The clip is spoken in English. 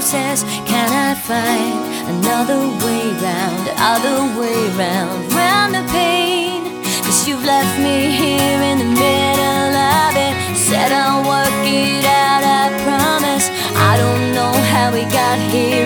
says, can I find another way round, other way round, round the pain? 'Cause you've left me here in the middle of it. Said I'll work it out, I promise. I don't know how we got here,